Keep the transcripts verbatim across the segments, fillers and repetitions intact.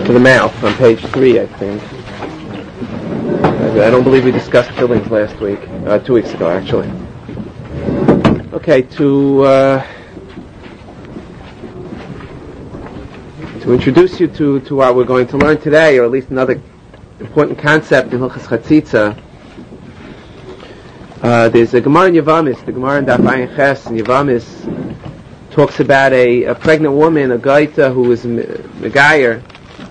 for the mouth on page three, I think. I don't believe we discussed fillings last week, uh, two weeks ago actually. Okay, to uh, to introduce you to, to what we're going to learn today, or at least another important concept in Hilchos Chatzitza. Uh, there's a Gemara in Yavamis, the Gemara in Daf Ayin Ches in Yavamis talks about a, a pregnant woman, a gaita who was megayer,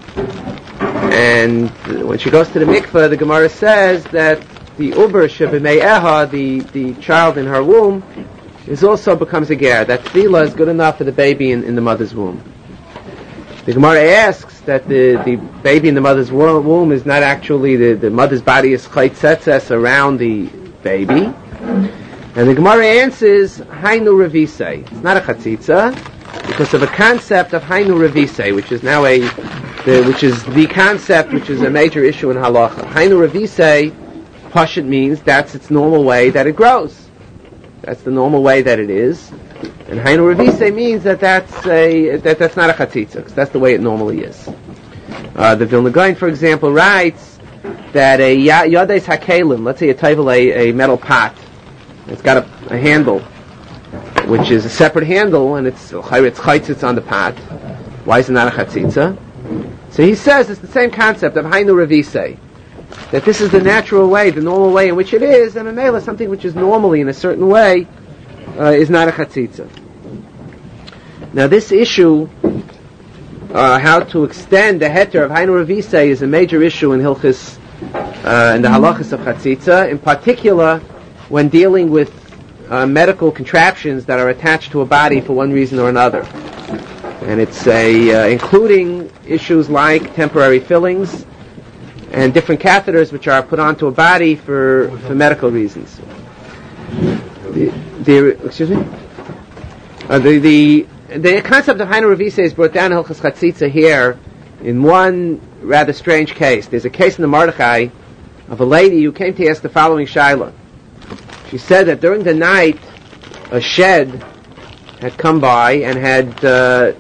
and when she goes to the mikveh, the Gemara says that the uber shebeme'eha, the the child in her womb, is also becomes a ger. That tefillah is good enough for the baby in, in the mother's womb. The Gemara asks that the, the baby in the mother's womb is not actually the, the mother's body is chaytzetzes around the baby, and the Gemara answers Hainu Revisei. It's not a chatzitza because of a concept of Hainu Revisei, which is now a the, which is the concept which is a major issue in halacha. Hainu Revisei, pashut means that's its normal way that it grows. That's the normal way that it is. And Hainu Revisei means that that's a that that's not a chatzitza because that's the way it normally is. Uh, the Vilna Gaon, for example, writes that a yades hakelim, let's say a table, a, a metal pot, it's got a, a handle, which is a separate handle, and it's it's chaytzitz on the pot. Why is it not a chatzitza? So he says it's the same concept of Hainu Revisei, that this is the natural way, the normal way in which it is, and a mela, something which is normally in a certain way, uh, is not a chatzitza. Now this issue, uh, how to extend the heter of Hainu Revisei, is a major issue in Hilchis, uh, in the halachas of chatzitza, in particular when dealing with uh, medical contraptions that are attached to a body for one reason or another. And it's a, uh, including issues like temporary fillings and different catheters which are put onto a body for, for medical reasons. The, the, excuse me? Uh, the, the, the concept of Hainu Revisei is brought down in Hilchos Chatzitza here in one rather strange case. There's a case in the Mordechai of a lady who came to ask the following shaila. She said that during the night a shed had come by and had uh,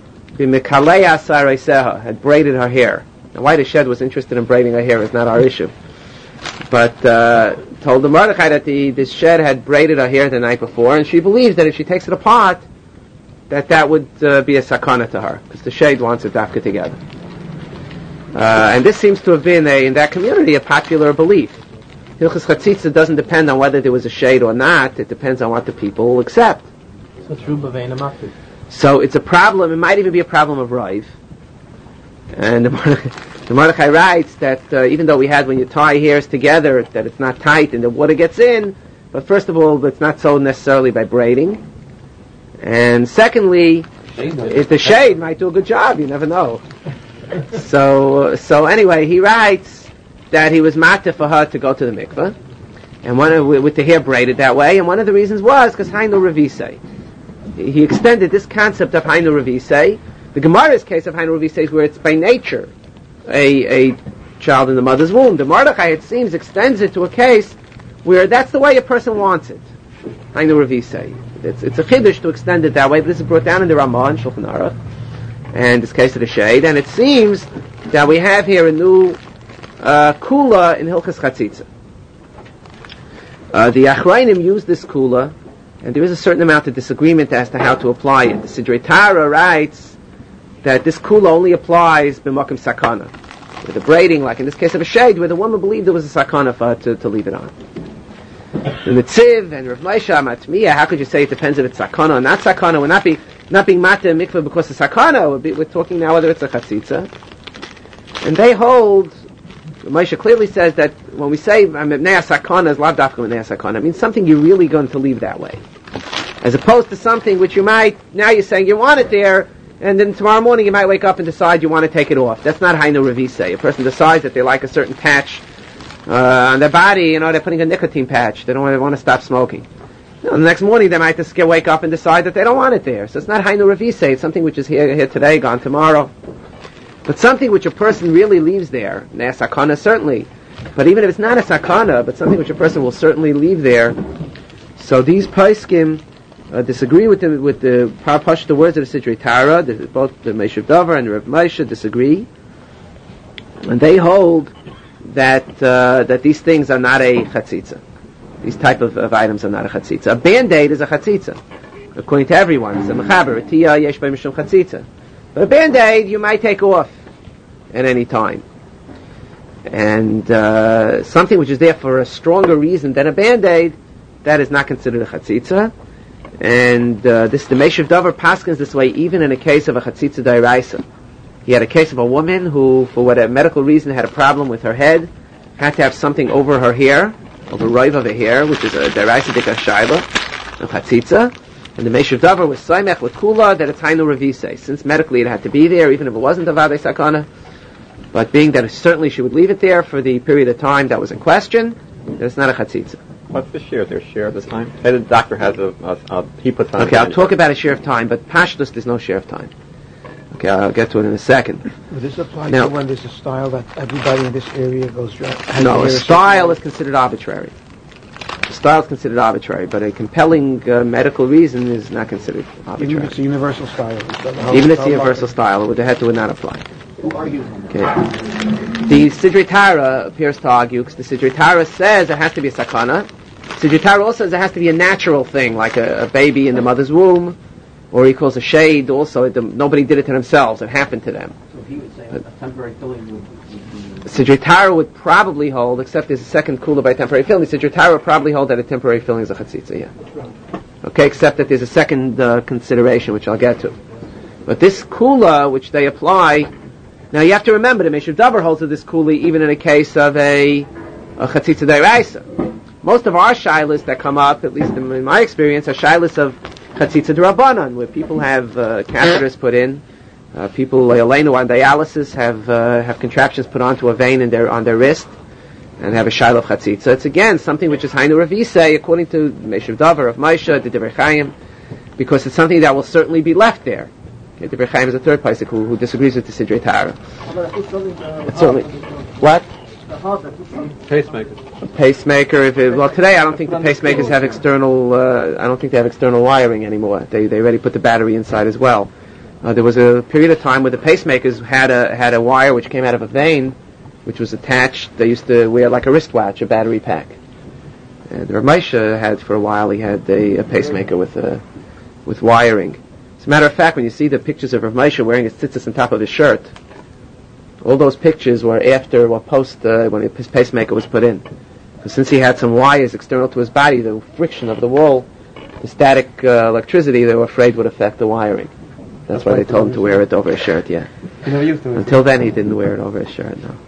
had braided her hair. Now, why the shed was interested in braiding her hair is not our issue. But uh, told the Mordechai that the this shed had braided her hair the night before, and she believes that if she takes it apart, that that would uh, be a sakana to her, because the shade wants it dafka together. Uh, and this seems to have been, a, in that community, a popular belief. Hilchos Chatzitza doesn't depend on whether there was a shade or not. It depends on what the people will accept. So it's Ruba Veina Mafid. So it's a problem. It might even be a problem of Raiv. And the Mordechai, the Mordechai writes that uh, even though we had when you tie hairs together, that it's not tight and the water gets in, but first of all, it's not so necessarily by braiding. And secondly, if the shade might do a good job, you never know. so, so anyway, he writes that he was matter for her to go to the mikveh, and one of, with the hair braided that way, and one of the reasons was because Hainu Revisei. He extended this concept of Hainu Revisei. The Gemara's case of Hainu Revisei is where it's by nature a, a child in the mother's womb. The Mordechai, it seems, extends it to a case where that's the way a person wants it. Hainu Revisei. It's, it's a chiddush to extend it that way, but this is brought down in the Ramah and Shulchan Aruch, and this case of the shade, and it seems that we have here a new Uh, kula in Hilchos Chatzitza. Uh, the Achrayim use this kula, and there is a certain amount of disagreement as to how to apply it. The Sidrei Tara writes that this kula only applies b'makom sakana, with the braiding, like in this case of a shade, where the woman believed there was a sakana for her to, to leave it on. The Netziv and Rav Moshe Matmiya, how could you say it depends if it's sakana or not sakana? We're not, be, not being matter mikveh because of sakana. We're, be, we're talking now whether it's a chatzitza. And they hold, Moshe clearly says that when we say Mibnei Sakana is lav dafka Mibnei Sakana, it means something you're really going to leave that way, as opposed to something which you might, now you're saying you want it there, and then tomorrow morning you might wake up and decide you want to take it off. That's not Hainu Revisei. A person decides that they like a certain patch uh, on their body, you know, they're putting a nicotine patch, they don't want, they want to stop smoking. You know, the next morning they might just get, wake up and decide that they don't want it there. So it's not Hainu Revisei, it's something which is here, here today, gone tomorrow. But something which a person really leaves there, a sakana certainly, but even if it's not a sakana, but something which a person will certainly leave there, so these poskim uh, disagree with the with the Parapash, the words of the Sidrei Tara, the, both the Meishav Davar and the Rav Moshe disagree, And they hold that uh, that these things are not a chatzitza. These type of, of items are not a chatzitza. A band-aid is a chatzitza, according to everyone. It's a mechaber, a tiyah, yesh by mishum chatzitza. But a band-aid you might take off at any time. And uh, something which is there for a stronger reason than a band-aid, that is not considered a chatzitza. And uh, this the Meshiv Davar paskins this way even in a case of a chatzitza d'oraisa. He had a case of a woman who, for whatever medical reason, had a problem with her head, had to have something over her hair, over roiv of her hair, which is a d'oraisa dika shayla, a chatzitza. And the Meshiv Davar was saimech with kula that it's hainu revisei. Since medically it had to be there, even if it wasn't a vadei sakana. But being that certainly she would leave it there for the period of time that was in question, that it's not a chatzitza. What's the share? Is there a share this time? Say the doctor has a, a, a he puts on. Okay, I'll talk about a share of time, but pashtus there's no share of time. Okay, I'll get to it in a second. Would this apply now, to when there's a style that everybody in this area goes through? No, a style is considered arbitrary. A style is considered arbitrary, but a compelling uh, medical reason is not considered arbitrary. Even if it's a universal style. Even if it's a universal style, the head would not apply. Who argues on that? Okay. The Sidrei Tara appears to argue, because the Sidrei Tara says it has to be a sakana. Sidrei Tara also says it has to be a natural thing, like a, a baby in the mother's womb, or he calls a shade also. It, nobody did it to themselves, it happened to them. So he would say a temporary filling would, would be... Sidrei Tara would probably hold, except there's a second kula by temporary filling, Sidrei Tara would probably hold that a temporary filling is a chatzitza, yeah. Okay, except that there's a second uh, consideration, which I'll get to. But this kula, which they apply, now you have to remember, the Meshiv Davar holds of this kula even in a case of a, a chatzitza d'oraisa. Most of our shilas that come up, at least in, in my experience, are shilas of chatzitza d'Rabbanan, where people have uh, catheters put in. Uh, people, Leilenu, on dialysis, have uh, have contraptions put onto a vein in their on their wrist, and have a shilah of chatzitza. It's again something which is hainu revisei, according to Meshiv Davar of Maisha, the Divrei Chaim, because it's something that will certainly be left there. Okay, Divrei Chaim is a third pasuk who, who disagrees with the Sidrei Tara. It's certainly what? Pacemaker. A pacemaker. If it, well, today I don't think the pacemakers have external. Uh, I don't think they have external wiring anymore. They they already put the battery inside as well. Uh, there was a period of time where the pacemakers had a had a wire which came out of a vein, which was attached. They used to wear like a wristwatch, a battery pack. And Rav Moshe had for a while. He had a, a pacemaker with a with wiring. As a matter of fact, when you see the pictures of Rav Moshe wearing his tzitzis on top of his shirt, all those pictures were after or post uh, when his pacemaker was put in. Because since he had some wires external to his body, the friction of the wall, the static uh, electricity, they were afraid would affect the wiring. That's why they told him to wear it over his shirt, yeah. Until then, he didn't wear it over his shirt, no.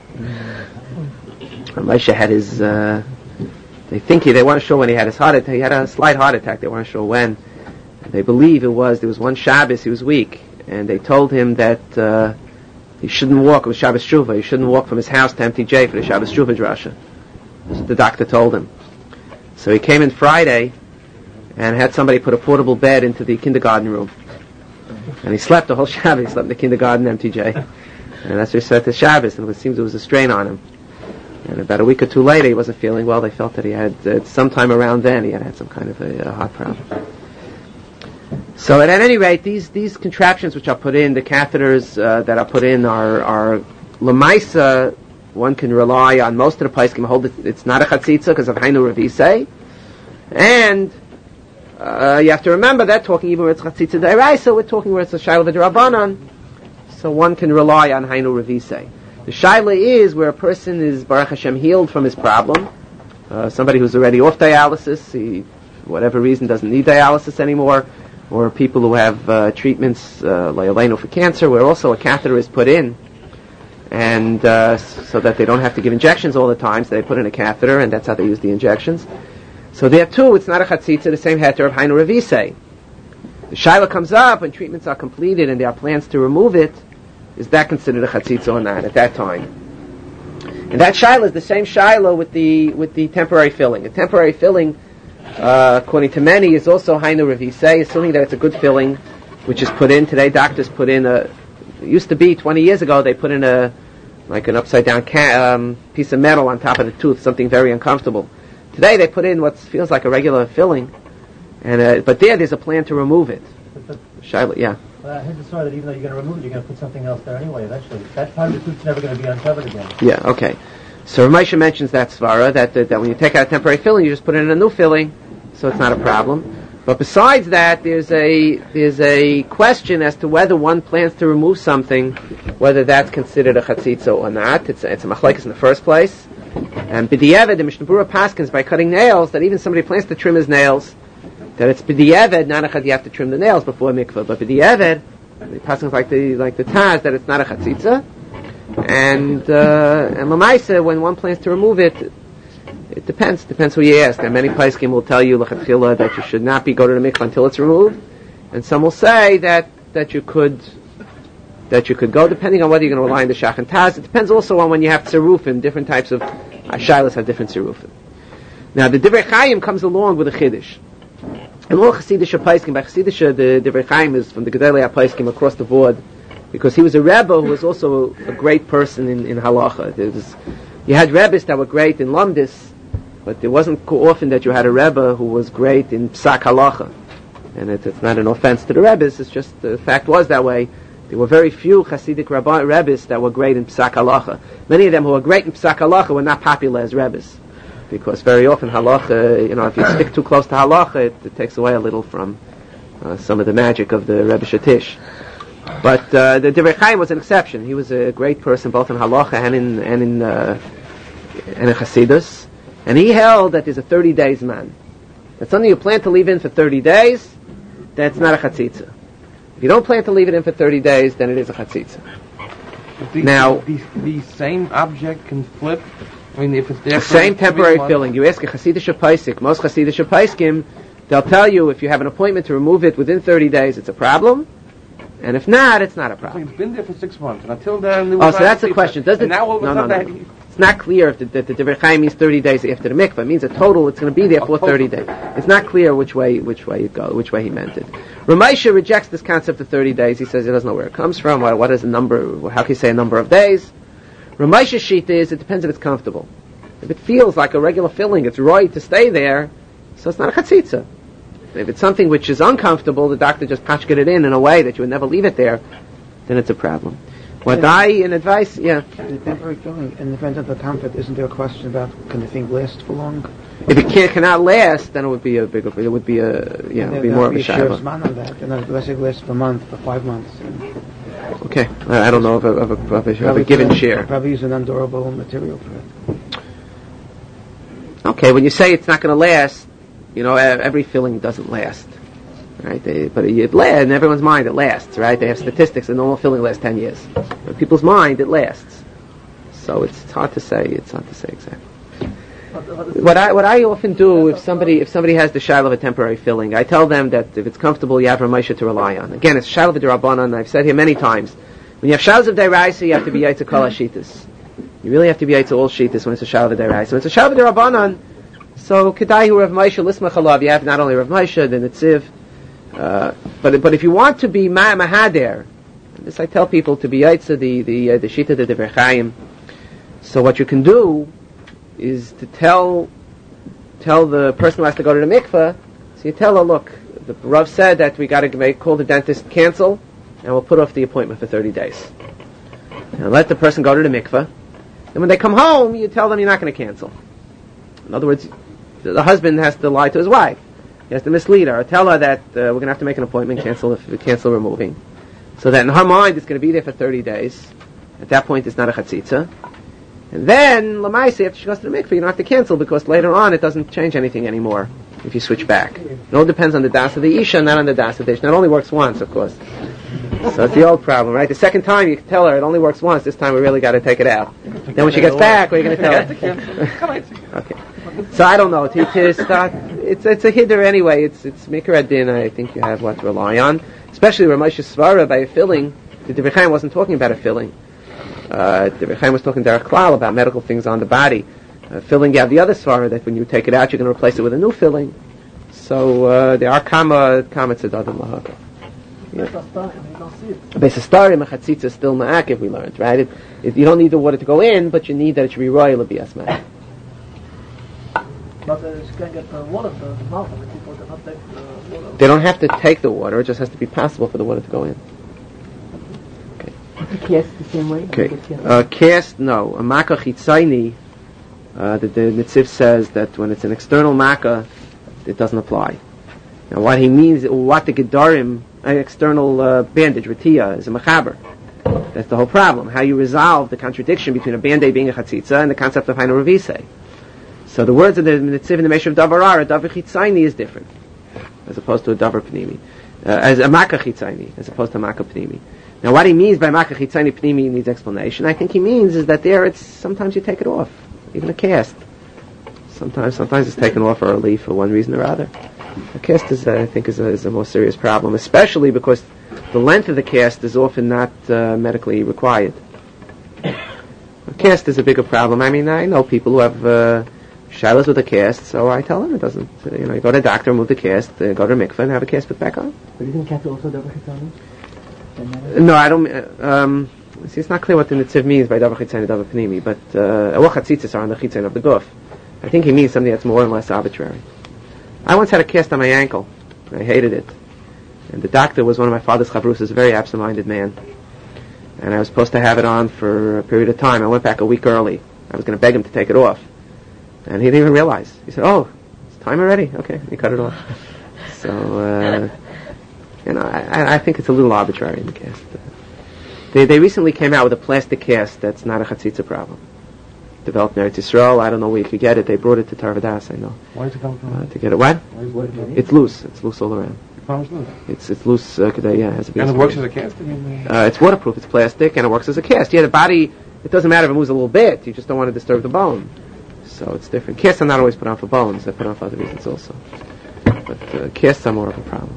Moshe had his, uh, they think he, they want to show when he had his heart attack. He had a slight heart attack, they want to show when. They believe it was, there was one Shabbos, he was weak, and they told him that uh, he shouldn't walk, it was Shabbos Shuvah, he shouldn't walk from his house to M T J for the Shabbos Shuvah drasha. That's what the doctor told him. So he came in Friday and had somebody put a portable bed into the kindergarten room. And he slept the whole Shabbos, he slept in the kindergarten M T J. And that's what he said to Shabbos, and it seems there was a strain on him. And about a week or two later, he wasn't feeling well. They felt that he had, uh, sometime around then, he had had some kind of a, a heart problem. So at any rate, these these contraptions which are put in, the catheters uh, that are put in are, are Lamaisa, one can rely on most of the place, can hold it, it's not a chatzitza because of Hainu Revisei. And uh, you have to remember that talking even where it's chatzitza d'oraisa, we're talking where it's a shayla v'drabanan. So one can rely on Hainu Revisei. The shayla is where a person is Baruch Hashem healed from his problem. Uh, somebody who's already off dialysis, he, for whatever reason, doesn't need dialysis anymore. Or people who have uh, treatments, uh, like for cancer, where also a catheter is put in, and uh, so that they don't have to give injections all the time, so they put in a catheter, and that's how they use the injections. So there too, it's not a chatzitza, the same heter of Hainu Revisei. The shaila comes up when treatments are completed and there are plans to remove it. Is that considered a chatzitza or not at that time? And that shaila is the same shaila with the with the temporary filling. A temporary filling, Uh, according to many, is also Hainu Revisei, assuming that it's a good filling, which is put in. Today, doctors put in a, it used to be, twenty years ago, they put in a, like an upside down ca- um, piece of metal on top of the tooth, something very uncomfortable. Today, they put in what feels like a regular filling, and uh, but there, there's a plan to remove it. Shaila, yeah. Well, I had to saw that even though you're going to remove it, you're going to put something else there anyway, eventually. That part of the toot's never going to be uncovered again. Yeah, okay. So Ramesha mentions that svara, that, that that when you take out a temporary filling, you just put it in a new filling, so it's not a problem. But besides that, there's a there's a question as to whether one plans to remove something, whether that's considered a chatzitza or not. It's a, it's a machlekes in the first place. And b'di'evet, the Mishnah Berurah paskins by cutting nails, that even somebody plans to trim his nails, that it's b'di'evet, not a chad, you have to trim the nails before mikvah, but b'di'evet, the paskins like the like the Taz, that it's not a chatzitza. And uh, and l'maisa, when one plans to remove it, it depends. Depends who you ask. And many poskim will tell you l'chatchila that you should not be go to the mikvah until it's removed, and some will say that that you could that you could go, depending on whether you're going to rely on the shach and taz. It depends also on when you have tzirufim. Different types of shilas have different tzirufim. Now the Divrei Chaim comes along with a chiddush. And all Chassidish poskim, by Chassidish, the Divrei Chaim is from the Gedolei HaPoskim across the board, because he was a Rebbe who was also a, a great person in, in halacha. There was, you had Rebbes that were great in Lamdis, but it wasn't often that you had a Rebbe who was great in Psak halacha. And it, it's not an offense to the Rebbes, it's just the fact was that way. There were very few Hasidic Rabbi Rebbes that were great in Psak halacha. Many of them who were great in Psak halacha were not popular as Rebbes, because very often halacha, you know, if you stick too close to halacha, it, it takes away a little from uh, some of the magic of the Rebbe Shatish. But uh, the Divrei Chaim was an exception. He was a great person both in halacha and in and in uh, and in Hasidus, and he held that there's a thirty days man. That's something you plan to leave in for thirty days. That's not a chatzitza. If you don't plan to leave it in for thirty days, then it is a chatzitza. The, now, the, the same object can flip. I mean, if it's there the same temporary filling. You ask a Hasidic Paisik, most Hasidic Paiskim, they'll tell you if you have an appointment to remove it within thirty days, it's a problem. And if not, it's not a problem. It's been there for six months, and until then... Oh, so that's the question. Does it, now all of no, a no, sudden no. It's not clear if the, that the Divrei Chaim means thirty days after the mikvah. It means a total, it's going to be there for thirty days. It's not clear which way which way it go, which way he meant it. Ramesha rejects this concept of thirty days. He says he doesn't know where it comes from. What, what is the number? How can you say a number of days? Ramesha's sheet is, it depends if it's comfortable. If it feels like a regular filling, it's right to stay there, so it's not a chatzitza. If it's something which is uncomfortable, the doctor just patchked it in in a way that you would never leave it there, then it's a problem. What Yeah. I, in advice, yeah. The temporary filling, in the event of the comfort, isn't there a question about can the thing last for long? If it can't, cannot last, then it would be a bigger, it would be a, yeah, it would be more of a share shayla. man on that, and unless it lasts for a month, for five months. Okay, I, I don't know of a, of a, of a, of a Probably given use- share. Probably use an undurable material for it. Okay, when you say it's not going to last, you know, e- every filling doesn't last. Right, they, but it lasts in everyone's mind. It lasts, right? They have statistics. A normal filling lasts ten years. In people's mind, it lasts. So it's, it's hard to say. It's hard to say exactly. What I what I often do if somebody if somebody has the shiloh of a temporary filling, I tell them that if it's comfortable, you have Ramesha to rely on. Again, it's shiloh of a derabanan. I've said here many times. When you have shilohs of deraisa, you have to be yaitz kol hashitas. You really have to be yaitz all shitas when it's a shiloh of deraisa. When it's a shiloh of derabanan, so kedai hu Rav Moshe lismach alav. You have not only Rav Moshe, the Netziv. Uh, but but if you want to be ma mahader, this I tell people to be yaitza the the uh, the shita the Divrei Chaim. So what you can do is to tell tell the person who has to go to the mikveh. So you tell her, look, the Rav said that we got to make call the dentist, cancel, and we'll put off the appointment for thirty days. And let the person go to the mikveh. And when they come home, you tell them you're not going to cancel. In other words, the, the husband has to lie to his wife. He has to mislead her, or tell her that uh, we're going to have to make an appointment, cancel if cancel removing, so that in her mind it's going to be there for thirty days. At that point, it's not a chatzitza. And then lamaisa, after she goes to the mikveh, you don't have to cancel because later on it doesn't change anything anymore if you switch back. It all depends on the das of the isha, not on the das of the isha. It only works once, of course. So it's the old problem, right? The second time you can tell her it only works once. This time we really got to take it out. Then when she gets back, what are you going to tell her? Okay. So I don't know. To, to start, it's it's a hiddur anyway. It's it's mikra din. I think you have what to rely on, especially Ramesha svara by a filling. The Divrei Chaim wasn't talking about a filling. Uh, the Divrei Chaim was talking derech klal about medical things on the body. Uh, filling, you have the other svara that when you take it out, you're going to replace it with a new filling. So uh, there are kama kama tzedadim lahaka. Beisastarim mechatzitza is still ma'akiv. We learned, right? It, it, you don't need the water to go in, but you need that it should be royal to be asma. But uh, she can't get the water to the mouth, and the people cannot take the water. They don't have to take the water, it just has to be possible for the water to go in. Okay. Cast the same way? Okay. Uh, cast, no. A makkah chitzayni, uh, the, the Nitziv says that when it's an external makkah, it doesn't apply. Now what he means, what the gedarim, an external uh, bandage, ratiya, is a mechaber. That's the whole problem. How you resolve the contradiction between a band-aid being a chatzitza and the concept of hainu revisei. So the words of the Nitziv in the Meshav Davar are, a davar chitzayni is different, as opposed to a davar pnimi. Uh, as a makkah chitzayni, as opposed to a makkah pnimi. Now what he means by makkah chitzayni pnimi needs explanation. I think he means is that there it's, sometimes you take it off, even a cast. Sometimes, sometimes it's taken off early for one reason or other. A cast is, uh, I think, is a, is a more serious problem, especially because the length of the cast is often not uh, medically required. A cast is a bigger problem. I mean, I know people who have uh, shilas with a cast, so I tell them it doesn't. Uh, you know, you go to a doctor, remove the cast, uh, go to a mikveh, and have a cast put back on. But isn't cast also davar chitzayni? No, I don't. Uh, um, see, it's not clear what the Nitziv means by davar chitzayni, davar pnimi, but uh, what chatzitzas are on the chitzayin of the guf. I think he means something that's more or less arbitrary. I once had a cast on my ankle. I hated it. And the doctor was one of my father's chavrus, a very absent-minded man. And I was supposed to have it on for a period of time. I went back a week early. I was going to beg him to take it off. And he didn't even realize. He said, oh, it's time already? Okay, he cut it off. So, uh, you know, I, I think it's a little arbitrary in the cast. They, they recently came out with a plastic cast that's not a chatzitza problem. Developed in Eretz Yisrael. I don't know where you could get it. They brought it to Tarvadas, I know. Where does it come from? Uh, to get it. What? Where is it? It's loose. It's loose all around. It's loose. It's it's loose. Uh, yeah, it has a big And it works as a cast? I mean, uh, it's waterproof. It's plastic, and it works as a cast. Yeah, the body. It doesn't matter if it moves a little bit. You just don't want to disturb the bone. So it's different. Casts are not always put on for bones. They're put on for other reasons also. But uh, casts are more of a problem.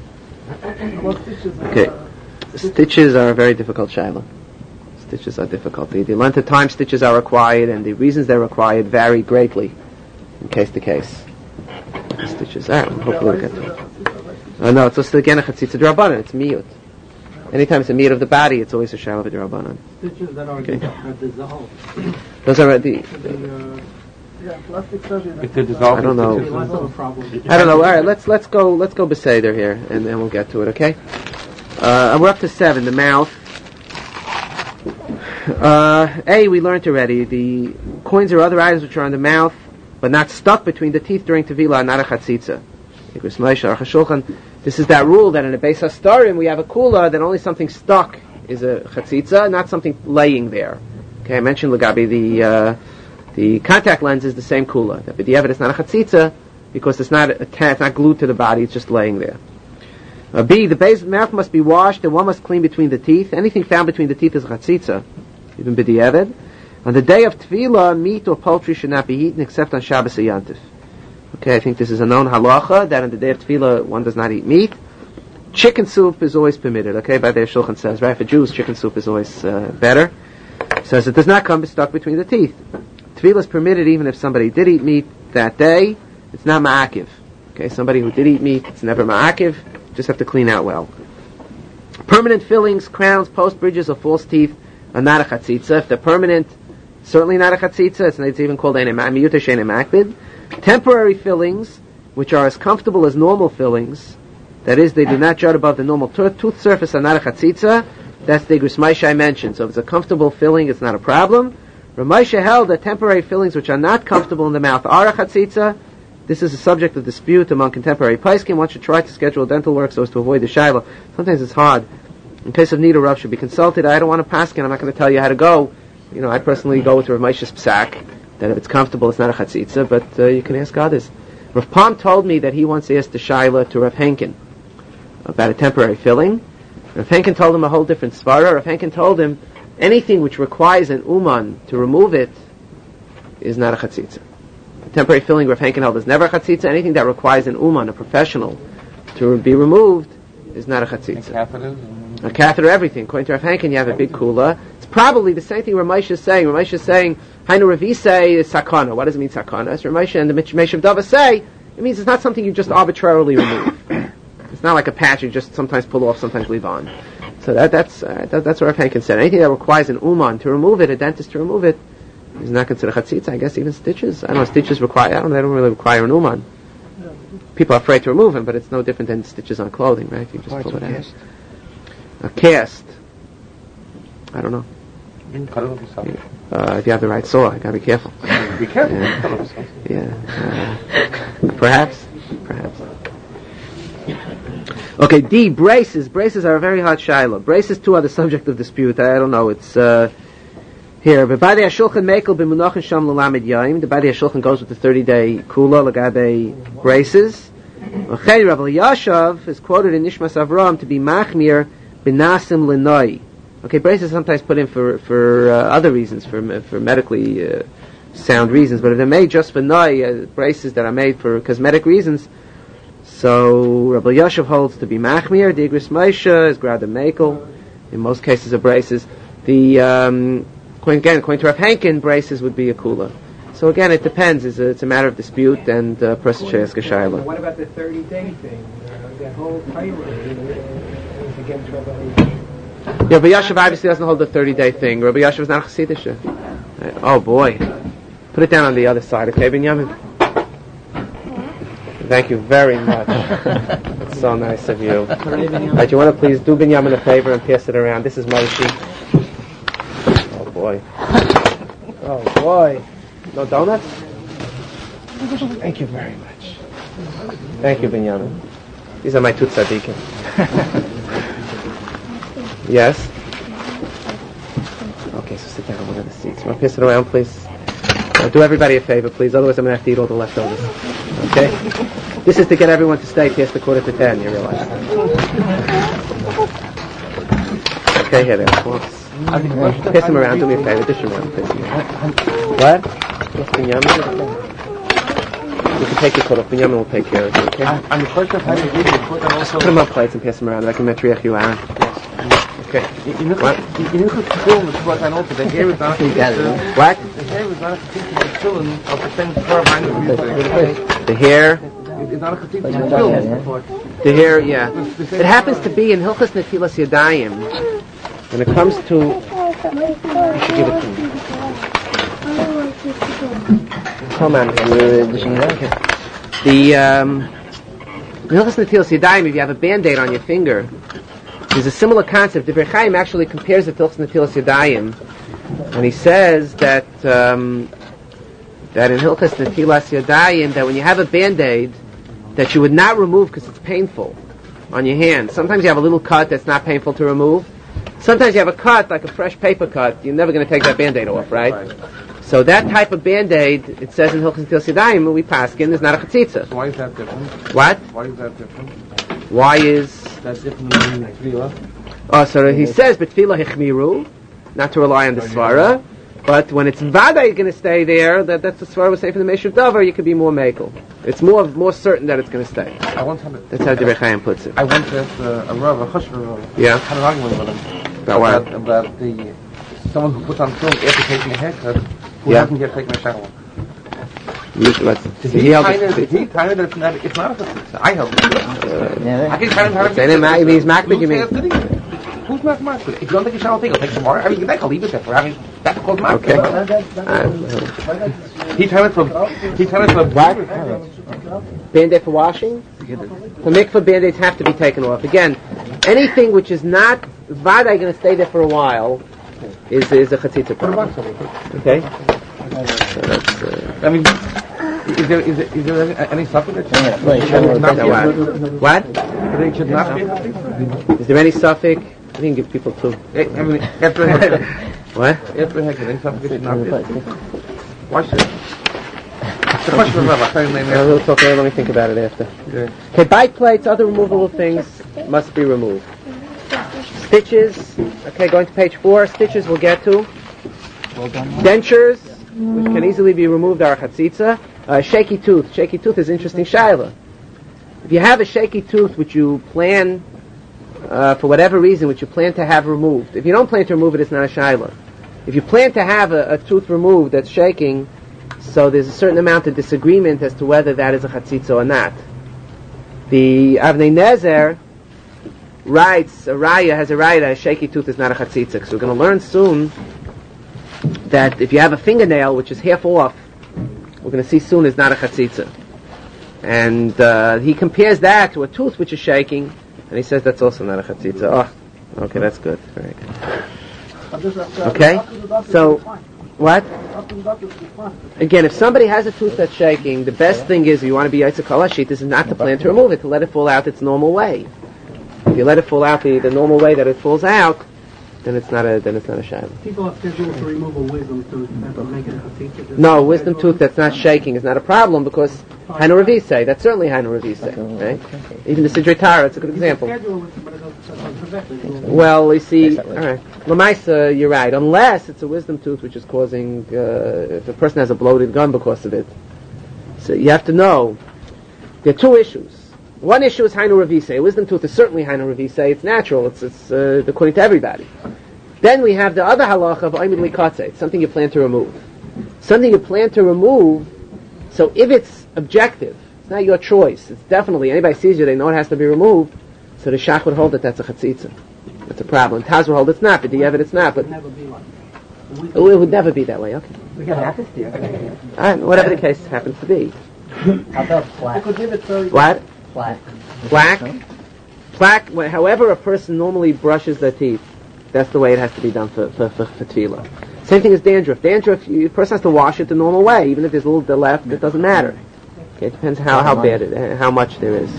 Okay, stitches are a very difficult shaila. Stitches are difficult. The, the length of time stitches are required, and the reasons they're required vary greatly from case to case. Stitches. All right, hopefully we'll get to it. Uh, no, it's also again a chatzitza d'Rabbanan. It's miyut. Anytime it's a miyut of the body, it's always a shaila d'Rabbanan. Stitches that are Okay. dissolved. Those are the. The, uh, yeah, plastic surgery. If they're dissolved, I don't know. it's- That's not a problem. I don't know. All right, let's let's go let's go beseder here, and then we'll get to it. Okay. Uh, we're up to seven. The mouth. Uh, A, we learned already. The coins or other items which are on the mouth, but not stuck between the teeth during tevilah, are not a chatzitza. This is that rule that in a Beis Hastarim we have a kula that only something stuck is a chatzitza, not something laying there. Okay, I mentioned Lagabi, the uh, the contact lens is the same kula. That b'diavad it's not a chatzitza because it's not attached, it's not glued to the body, it's just laying there. Uh, B, the base mouth must be washed and one must clean between the teeth. Anything found between the teeth is chatzitza, even b'diavad. On the day of tevilah, meat or poultry should not be eaten except on Shabbos or Yantif. Okay, I think this is a known halacha that on the day of tevilah one does not eat meat. Chicken soup is always permitted. Okay, by their shulchan says, right? For Jews, chicken soup is always uh, better. Says it does not come stuck between the teeth. Tevilah is permitted even if somebody did eat meat that day. It's not ma'akiv. Okay, somebody who did eat meat, it's never ma'akiv. Just have to clean out well. Permanent fillings, crowns, post bridges, or false teeth are not a chatzitza. If they're permanent, certainly not a chatzitza. It's, it's even called ein miyuta she'ein makbid. Temporary fillings, which are as comfortable as normal fillings, that is, they do not jut above the normal t- tooth surface, are not a chatzitza. That's the Grismaisha I mentioned. So if it's a comfortable filling, it's not a problem. Ramaisha held that temporary fillings which are not comfortable in the mouth are a chatzitza. This is a subject of dispute among contemporary paiskim. One should try to schedule dental work so as to avoid the shaila. Sometimes it's hard. In case of need or rough, should be consulted. I don't want to paskin. I'm not going to tell you how to go. You know, I personally go with Rav Moshe's psak, that if it's comfortable, it's not a chatzitza, but uh, you can ask others. Rav Palm told me that he once asked the shaila to Rav Henkin about a temporary filling. Rav Henkin told him a whole different svara. Rav Henkin told him anything which requires an uman to remove it is not a chatzitza. A temporary filling, Rav Henkin held, is never a chatzitza. Anything that requires an uman, a professional, to be removed is not a chatzitza. Catheters? A catheter, everything. According to Rav Henkin, you have a big kula. It's probably the same thing Ramesh is saying. Ramesh is saying, Hainu Ravise is sakana. What does it mean sakana? As Ramesh and the Meshav Dava say, it means it's not something you just arbitrarily remove. It's not like a patch you just sometimes pull off, sometimes leave on. So that, that's uh, that, that's what Rav Henkin said. Anything that requires an uman to remove it, a dentist to remove it, is not considered chatzitza. I guess even stitches. I don't know. Stitches require. I don't. They don't really require an uman. People are afraid to remove them, but it's no different than stitches on clothing, right? You just Parts pull it of out. cast. A cast. I don't know. You can cut it off yourself. Uh, if you have the right saw, you gotta be careful. Be careful. Yeah. Cut it off yourself. Yeah. Uh, perhaps. Perhaps. Okay, D, braces. Braces are a very hard shaila. Braces, too, are the subject of dispute. I don't know. It's, uh, here. But Badi HaShulchan Mekel b'munachin sham l'lamed yaim. The Badi HaShulchan goes with the thirty-day kula, lagabe braces. Okay, Rabbi Yashav is quoted in Nishmas Avram to be machmir b'nasim l'noi. Okay, braces are sometimes put in for, for, uh, other reasons, for, for medically, uh, sound reasons. But if they're made just for noi, uh, braces that are made for cosmetic reasons, so Rabbi Yashav holds to be machmir. The Igris Moshe is grad mekel. In most cases of braces, the um, again according to Rav Henkin, braces would be a kula. So again, it depends. It's a, it's a matter of dispute and uh, person should ask a shayla. What about the thirty-day thing? Uh, the whole Torah is against Rabbi. Yeah, Rabbi Yashav obviously doesn't hold the thirty-day thing. Rabbi Yashav is not a chassidish. Uh, oh boy, put it down on the other side, okay, Binyamin? Thank you very much. That's so nice of you. Right, you want to please do Binyamin a favor and pass it around. This is Moshe. Oh boy. Oh boy. No donuts? Thank you very much. Thank you, Binyamin. These are my two tzaddikim. Yes? Okay, so sit down on one of the seats. You want to pass it around, please? Uh, do everybody a favor, please. Otherwise I'm going to have to eat all the leftovers. Okay? This is to get everyone to stay past the quarter to ten, you realize. Okay, here they are. Pass them around, do me a favor. Dish them around, pass them around. What? Yes, Binyamin? You can take your coat off. Binyamin will take care of you, okay? I'm the first time I read the quote and also... Put them on plates and pass them around. I can metriach you out. Okay. You know the film is what I know, the hair is not... What? The hair is not a particular film of the same car. The hair... It's not a particular film. The hair, yeah. It happens to be in Hilchas Netilas Yadayim. When it comes to... You should give it to me. Come on. The, um... in Hilchas Netilas Yadayim, if you have a Band-Aid on your finger, there's a similar concept. The Divrei Chaim actually compares it to Hilchas Netilas Yadayim. And he says that... Um, that in Hilchas Netilas Yadayim, that when you have a Band-Aid, that you would not remove because it's painful on your hand. Sometimes you have a little cut that's not painful to remove. Sometimes you have a cut, like a fresh paper cut, you're never going to take that Band-Aid off, right? right? So that type of Band-Aid, it says in Hilchas Netilas Yadayim, we paskin, is not a chatzitza. So why is that different? What? Why is that different? Why is... That's different than Tefillah? Oh, so he says, but Tefillah hichmiru, not to rely on the svara. But when it's vada, you're going to stay there. That that's the svara was saying from the Meshuv Davar. You could be more mekel. It's more more certain that it's going to stay. I once had it. That's how Divrei Chaim puts it. I once asked uh, a Rav, a Chashva Rav. Yeah. Had an argument with him About what? about, about the someone who puts on film after taking a haircut who Yeah. hasn't yet taken a shower. Let's, let's, Did see, he he held kind it- of? Did he kind of? It's not. It's not a chatzitza. I held it. uh, I can kind of. Say him, he means makbid, you mean? Who's not makbid? If you don't take a shower, take it. Take tomorrow. I mean, you can leave it there for having. That's called makbid. Okay. Uh, he turned it from. He turned it from. What? Band-Aid for washing? The mikvah Band-Aids have to be taken off. Again, anything which is not vada going to stay there for a while is is a chatzitza problem. Okay? So that's, uh, I mean, is there is there, is there any suffix that Right. should not no, be? what? What? That it should not be? Is there any suffix? I didn't give people two. I mean, after a haircut, What? after a haircut, any suffix should not be. Why should? The question of Rav, I'll tell you the name Uh, after. we'll talk later. Let me think about it after. Yeah. Okay, bike plates, other removable things must be removed. Stitches. Okay, going to page four. Stitches we'll get to. Dentures, which can easily be removed, are a chatzitza. Uh, shaky tooth. Shaky tooth is interesting shaila. If you have a shaky tooth which you plan, uh, for whatever reason, which you plan to have removed, if you don't plan to remove it, it's not a shaila. If you plan to have a, a tooth removed that's shaking, so there's a certain amount of disagreement as to whether that is a chatzitza or not. The Avnei Nezer writes, a raya has a raya that a shaky tooth is not a chatzitza. So we're going to learn soon that if you have a fingernail which is half off, we're going to see soon is not a chatzitza. And uh, he compares that to a tooth which is shaking, and he says that's also not a chatzitza. Oh, okay, that's good. Very good. Okay, so what? Again, if somebody has a tooth that's shaking, the best thing is, if you want to be Yitzhak Kalashit, this is not to plan to remove it, to let it fall out its normal way. If you let it fall out the, the normal way that it falls out, then it's not a then it's not a shayla. People are scheduled to remove a wisdom tooth and to make it a chatzitza. No, wisdom tooth that's not shaking is not a problem, because Hainu Ravise, that's certainly Hainu Ravise, right? Even the Sidrei Tara, it's a good example. Well, you see, all right, Lamaisa, you're right. Unless it's a wisdom tooth which is causing, uh, if a person has a bloated gum because of it, so you have to know there are two issues. One issue is Hainu Ravise. Wisdom tooth is certainly Hainu Ravise. It's natural. It's, it's uh, according to everybody. Then we have the other halacha of Oimid Likatze. It's something you plan to remove. Something you plan to remove, so if it's objective, it's not your choice. It's definitely, anybody sees you, they know it has to be removed. So the Shach would hold that that's a chatzitza. That's a problem. Taz would hold it's not, but the Yevet it's not. But it would never be that way. Okay. We can have this deal. All right, whatever the case happens to be. How about black? What? Black. Plaque, plaque. wh- However, a person normally brushes their teeth, that's the way it has to be done for for, for, for tefillah. Same thing as dandruff. Dandruff, you, a person has to wash it the normal way, even if there's a little bit left. It doesn't matter. Okay, it depends how how bad it, uh, how much there is.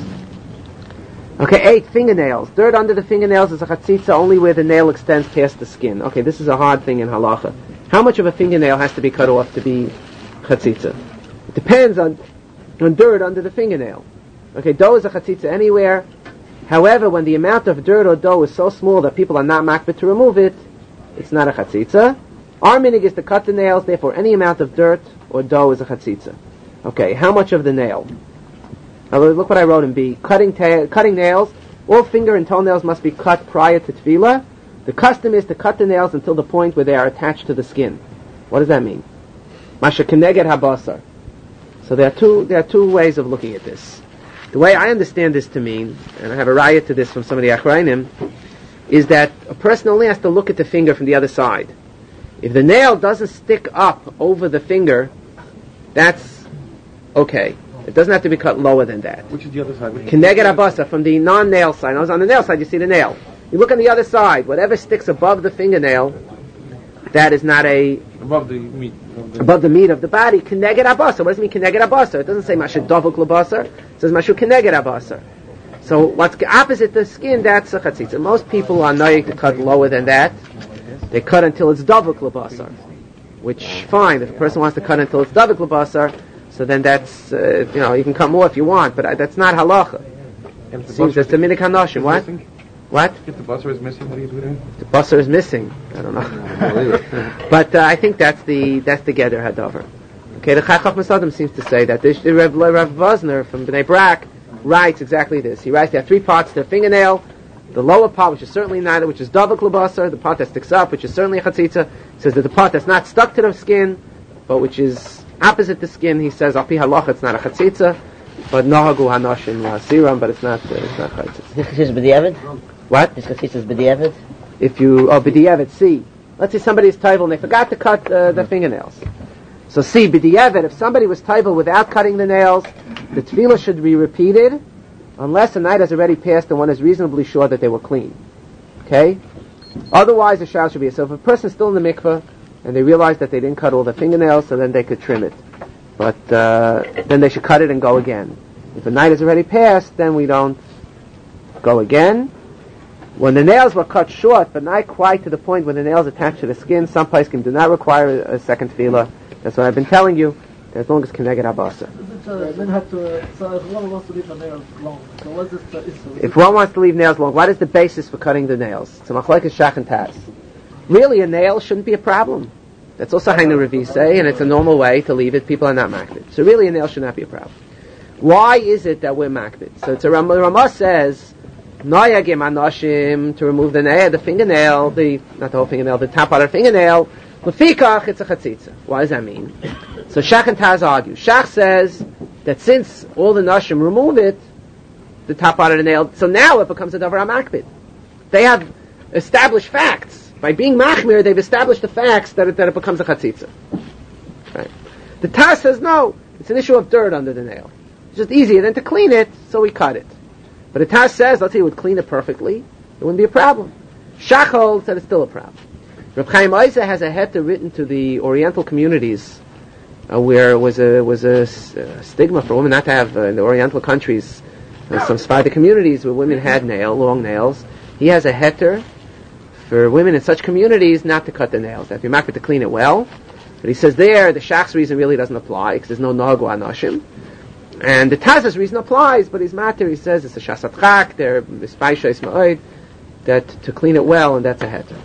Okay, eight fingernails. Dirt under the fingernails is a chatzitza only where the nail extends past the skin. Okay, this is a hard thing in halacha. How much of a fingernail has to be cut off to be chatzitza? It depends on on dirt under the fingernail. Okay, dough is a chatzitza anywhere. However, when the amount of dirt or dough is so small that people are not makbid to remove it, it's not a chatzitza. Our minig is to cut the nails, therefore any amount of dirt or dough is a chatzitza. Okay, how much of the nail? Now look what I wrote in B. Cutting ta- cutting nails, all finger and toenails must be cut prior to tefillah. The custom is to cut the nails until the point where they are attached to the skin. What does that mean? Masha keneged habasar. So there are two there are two ways of looking at this. The way I understand this to mean, and I have a raya to this from some of the Achrayim, is that a person only has to look at the finger from the other side. If the nail doesn't stick up over the finger, that's okay. It doesn't have to be cut lower than that. Which is the other side? Keneged abasa, from the non-nail side. On the nail side, you see the nail. You look on the other side. Whatever sticks above the fingernail, that is not a... Above the meat. Above the, above the meat of the body. Keneged abasa. What does it mean, keneged abasa? It doesn't say mashu dovuk labasa. It says mashu keneged abasa. So what's opposite the skin, that's a chatzitza. Most people are noying to cut lower than that. They cut until it's dovuk labasa. Which, fine, if a person wants to cut until it's dovuk labasa, so then that's, uh, you know, you can cut more if you want, but uh, that's not halacha. It seems that's the minik hanoshim. What? What? If the basar is missing, what do you do then? The basar is missing. I don't know. But uh, I think that's the that's the Geder Hadavar. Okay, the Chachaf Masadim seems to say that. The Rav, Rav Vosner from Bnei Brak writes exactly this. He writes there are three parts to the fingernail. The lower part, which is certainly not, which is Davak Labasar, the part that sticks up, which is certainly a Chatzitza. He says that the part that's not stuck to the skin, but which is opposite the skin, he says, Api Halach, it's not a Chatzitza, but Nohagu Hanashim Siram, but it's not, uh, it's not Chatzitza. This is B'diavad? What? This Chatzitza is B'diavad? If you, oh, B'diavad, see. Let's say somebody's taival and they forgot to cut uh, the fingernails. So see, B'diavad, if somebody was taival without cutting the nails, the tefillah should be repeated, unless a night has already passed and one is reasonably sure that they were clean. Okay? Otherwise, the shroud should be. So if a person's still in the mikveh, and they realize that they didn't cut all the fingernails, so then they could trim it. But uh, then they should cut it and go again. If the night has already passed, then we don't go again. When the nails were cut short, but not quite to the point where the nails attach to the skin, some places do not require a second tefillah. That's what I've been telling you, as long as Keneged Abasa. Then have to, so if one wants to leave the nails long, so what's this uh, issue? If one wants to leave nails long, what is the basis for cutting the nails? It's a machlekes shach and taz. Really, a nail shouldn't be a problem. That's also Hainu Revise, and it's a normal way to leave it. People are not makbid. So really, a nail should not be a problem. Why is it that we're makbid? So it's a Ramah, Ramah says, Noyagim anoshim, to remove the nail, the fingernail, the, not the whole fingernail, the top part of the fingernail, lefikach, it's a chatzitza. What does that mean? So Shach and Taz argue. Shach says that since all the noshim remove it, the top part of the nail, so now it becomes a davar makbid. They have established facts. by being machmir, they've established the facts that it, that it becomes a chatzitza. Right? The Taz says no, it's an issue of dirt under the nail. It's just easier than to clean it, so we cut it. But the Taz says, let's say it would clean it perfectly, it wouldn't be a problem. Shach holds that it's still a problem. Reb Chaim Oizer has a heter written to the Oriental communities, uh, where it was a was a, a stigma for women not to have uh, in the Oriental countries, uh, some Sephardic communities where women had nail, long nails. He has a heter for women in such communities not to cut the nails. That if you're makbid to clean it well, but he says there the Shach's reason really doesn't apply because there's no nagu anoshim, and the Taz's reason applies, but his matter he says it's a shasatchak, they're mispaisha isma'od, that to clean it well, and that's a heter.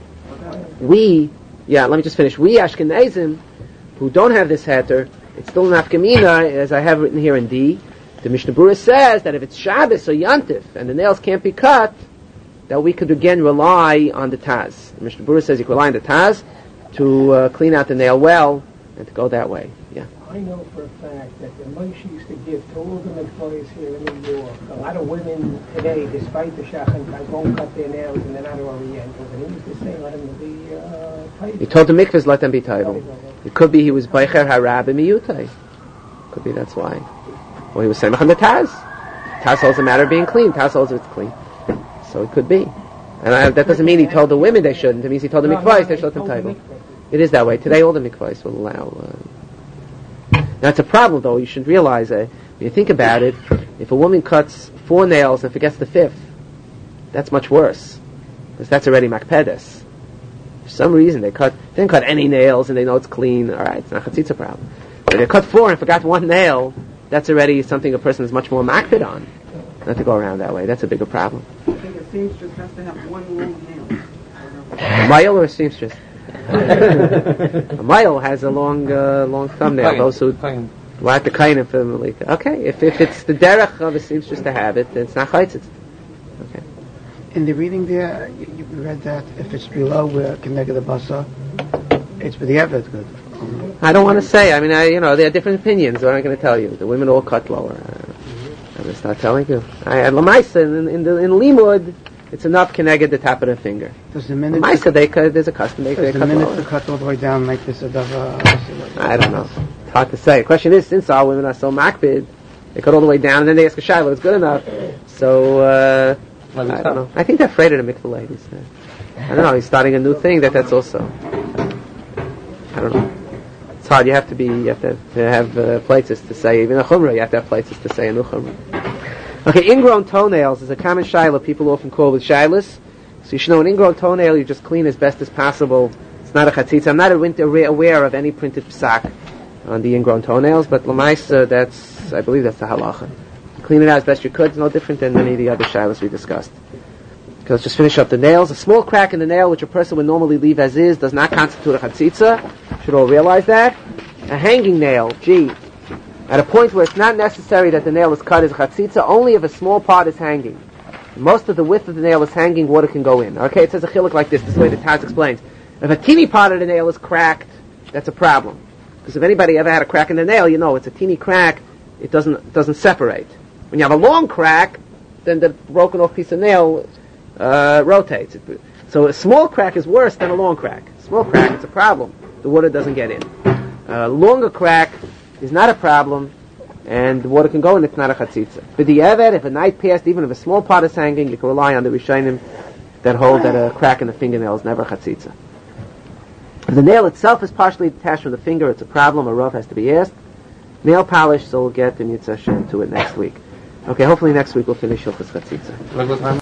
We, yeah, let me just finish. We Ashkenazim, who don't have this heter, it's still an afkamina, as I have written here in D. The Mishnah Berurah says that if it's Shabbos or Yantif and the nails can't be cut, that we could again rely on the Taz. The Mishnah Berurah says you can rely on the Taz to uh, clean out the nail well and to go that way. Yeah. I know for a fact that the Moshe used to give to all the employees here in New York. A lot of women today, despite the shachan time, won't cut their nails and they're not Orientals. And he used to say, let them be uh, tight. He told the mikvahs, let them be title. It could be he was Beicher Harab Miyutai. Could be that's why. Or he was Semach on the Taz. Taz holds a matter of being clean. Taz holds it's clean. So it could be. And I, that doesn't mean he told the women they shouldn't. It means he told the no, mikvahs no, they should let them the title. It is that way. Today all the mikvahs will allow... Uh, That's a problem, though. You should realize that when you think about it, if a woman cuts four nails and forgets the fifth, that's much worse, because that's already makpedes. For some reason, they cut they didn't cut any nails and they know it's clean. All right, it's not chatzitza problem. But they cut four and forgot one nail. That's already something a person is much more makped on. Not to go around that way. That's a bigger problem. I think a seamstress has to have one long nail. A mile or a seamstress? A mile has a long, uh, long thumbnail. Those who want the kind of family. Okay, if if it's the derech of a seamstress to have it, then it's not chaytzitz. Okay. In the reading there, you, you read that if it's below where connected the basa, it's for the evet good. I don't want to say. I mean, I you know there are different opinions. What am I going to tell you? The women all cut lower. I'm going to start telling you. I had lamaisa in in the in limud. It's enough connected the top of the finger. Does the minute Lamaisa, they cut, there's a custom. They, does they the cut minute lower. to cut all the way down like this? Above, uh, I don't know. It's hard to say. The question is, since our women are so makbid, they cut all the way down, and then they ask a shiloh, it's good enough. So, uh, I don't know. I think they're afraid of the mikvah ladies. I don't know. He's starting a new thing that that's also. I don't know. It's hard. You have to be. You have to, to have uh, places to say. Even a chumrah, you have to have places to say a new chumrah. Okay, ingrown toenails is a common shiloh people often call with shilas. So you should know an ingrown toenail you just clean as best as possible. It's not a chatzitza. I'm not aware of any printed psak on the ingrown toenails, but l'maisa, that's, I believe that's the halacha. Clean it out as best you could. It's no different than many of the other shilas we discussed. Okay, let's just finish up the nails. A small crack in the nail, which a person would normally leave as is, does not constitute a chatzitza. Should all realize that. A hanging nail, G, at a point where it's not necessary that the nail is cut is a chatzitza, only if a small part is hanging. Most of the width of the nail is hanging, water can go in. Okay, it says a chiluk like this, this is the way the Taz explains. If a teeny part of the nail is cracked, that's a problem. Because if anybody ever had a crack in the nail, you know it's a teeny crack, it doesn't it doesn't separate. When you have a long crack, then the broken off piece of nail uh, rotates. So a small crack is worse than a long crack. Small crack, it's a problem. The water doesn't get in. A longer crack is not a problem, and the water can go in, it's not a chatzitza. But the evet, if a night passed, even if a small part is hanging, you can rely on the Rishonim that hold that a crack in the fingernail is never chatzitza. If the nail itself is partially detached from the finger, it's a problem, a rough has to be asked. Nail polish, so we'll get the Mitzvah Shem to it next week. Okay, hopefully next week we'll finish Hilchos Chatzitza.